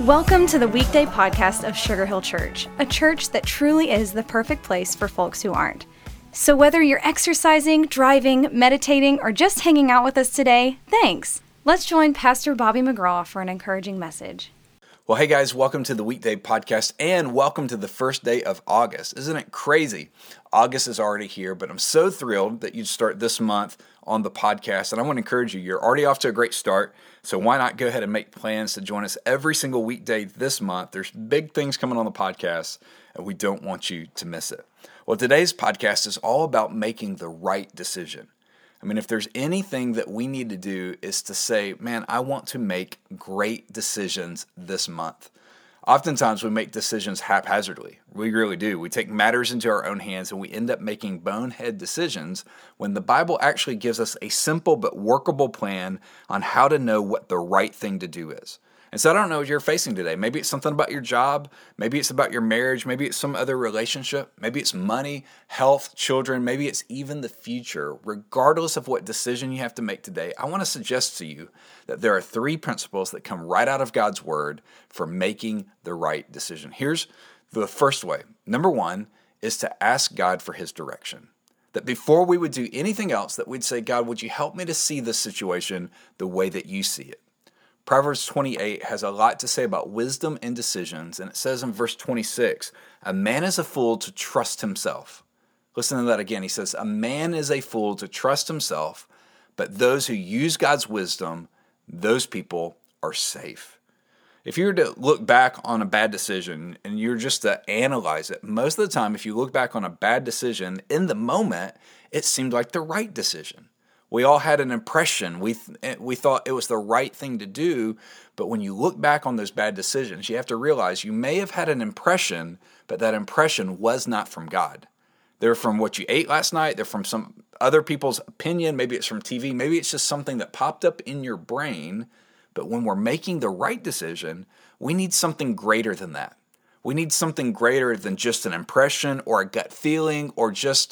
Welcome to the weekday podcast of Sugar Hill Church, a church that truly is the perfect place for folks who aren't. So whether you're exercising, driving, meditating, or just hanging out with us today, thanks. Let's join Pastor Bobby McGraw for an encouraging message. Well, hey guys, welcome to the weekday podcast and welcome to the first day of August. Isn't it crazy? August is already here, but I'm so thrilled that you'd start this month on the podcast. And I want to encourage you, you're already off to a great start. So why not go ahead and make plans to join us every single weekday this month? There's big things coming on the podcast and we don't want you to miss it. Well, today's podcast is all about making the right decision. I mean, if there's anything that we need to do is to say, man, I want to make great decisions this month. Oftentimes we make decisions haphazardly. We really do. We take matters into our own hands and we end up making bonehead decisions when the Bible actually gives us a simple but workable plan on how to know what the right thing to do is. And so I don't know what you're facing today. Maybe it's something about your job. Maybe it's about your marriage. Maybe it's some other relationship. Maybe it's money, health, children. Maybe it's even the future. Regardless of what decision you have to make today, I want to suggest to you that there are 3 principles that come right out of God's Word for making the right decision. Here's the first way. Number 1 is to ask God for His direction. That before we would do anything else, that we'd say, God, would you help me to see this situation the way that you see it? Proverbs 28 has a lot to say about wisdom and decisions, and it says in verse 26, a man is a fool to trust himself. Listen to that again. He says, a man is a fool to trust himself, but those who use God's wisdom, those people are safe. If you were to look back on a bad decision and you're just to analyze it, most of the time, if you look back on a bad decision, in the moment, it seemed like the right decision. We all had an impression. We thought it was the right thing to do, but when you look back on those bad decisions, you have to realize you may have had an impression, but that impression was not from God. They're from what you ate last night. They're from some other people's opinion. Maybe it's from TV. Maybe it's just something that popped up in your brain. But when we're making the right decision, we need something greater than that. We need something greater than just an impression or a gut feeling or just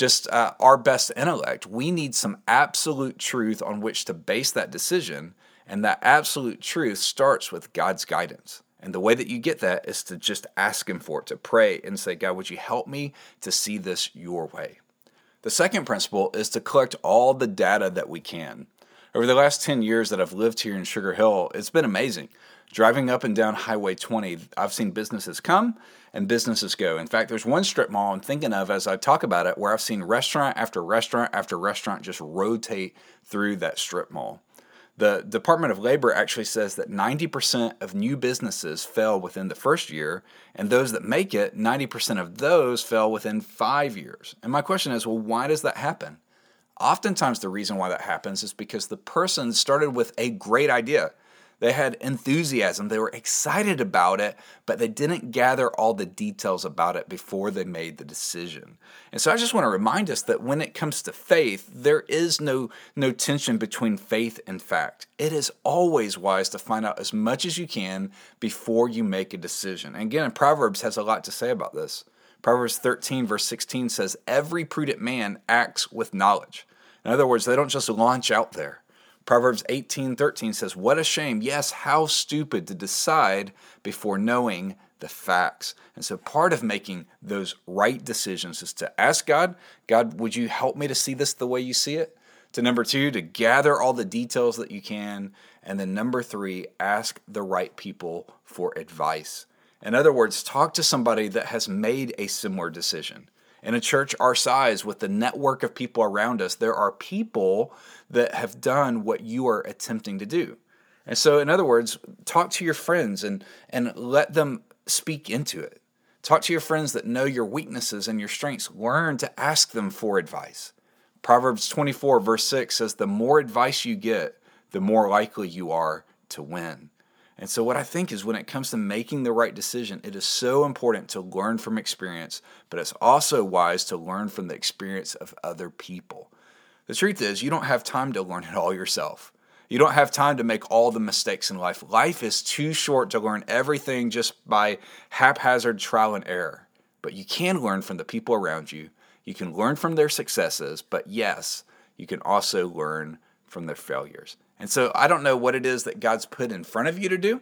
our best intellect. We need some absolute truth on which to base that decision, and that absolute truth starts with God's guidance. And the way that you get that is to just ask Him for it, to pray and say, God, would you help me to see this your way? The second principle is to collect all the data that we can. Over the last 10 years that I've lived here in Sugar Hill, it's been amazing. Driving up and down Highway 20, I've seen businesses come and businesses go. In fact, there's one strip mall I'm thinking of as I talk about it where I've seen restaurant after restaurant after restaurant just rotate through that strip mall. The Department of Labor actually says that 90% of new businesses fail within the first year, and those that make it, 90% of those fail within 5 years. And my question is, well, why does that happen? Oftentimes the reason why that happens is because the person started with a great idea. They had enthusiasm, they were excited about it, but they didn't gather all the details about it before they made the decision. And so I just want to remind us that when it comes to faith, there is no tension between faith and fact. It is always wise to find out as much as you can before you make a decision. And again, Proverbs has a lot to say about this. Proverbs 13 verse 16 says, every prudent man acts with knowledge. In other words, they don't just launch out there. Proverbs 18:13 says, what a shame, yes, how stupid to decide before knowing the facts. And so part of making those right decisions is to ask God, God, would you help me to see this the way you see it? To number 2, to gather all the details that you can. And then number 3, ask the right people for advice. In other words, talk to somebody that has made a similar decision. In a church our size, with the network of people around us, there are people that have done what you are attempting to do. And so, in other words, talk to your friends and let them speak into it. Talk to your friends that know your weaknesses and your strengths. Learn to ask them for advice. Proverbs 24 verse 6 says, the more advice you get, the more likely you are to win. And so what I think is when it comes to making the right decision, it is so important to learn from experience, but it's also wise to learn from the experience of other people. The truth is, you don't have time to learn it all yourself. You don't have time to make all the mistakes in life. Life is too short to learn everything just by haphazard trial and error. But you can learn from the people around you. You can learn from their successes, but yes, you can also learn from their failures. And so I don't know what it is that God's put in front of you to do,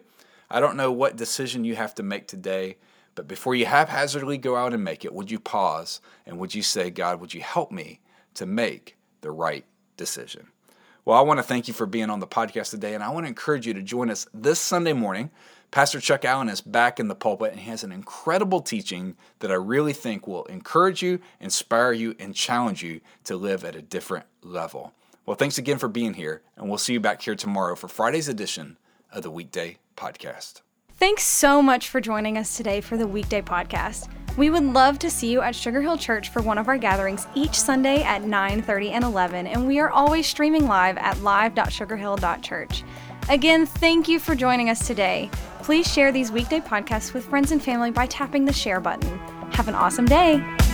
I don't know what decision you have to make today, but before you haphazardly go out and make it, would you pause and would you say, God, would you help me to make the right decision? Well, I want to thank you for being on the podcast today, and I want to encourage you to join us this Sunday morning. Pastor Chuck Allen is back in the pulpit, and he has an incredible teaching that I really think will encourage you, inspire you, and challenge you to live at a different level. Well, thanks again for being here, and we'll see you back here tomorrow for Friday's edition of the Weekday Podcast. Thanks so much for joining us today for the Weekday Podcast. We would love to see you at Sugar Hill Church for one of our gatherings each Sunday at 9:30 and 11, and we are always streaming live at live.sugarhill.church. Again, thank you for joining us today. Please share these weekday podcasts with friends and family by tapping the share button. Have an awesome day.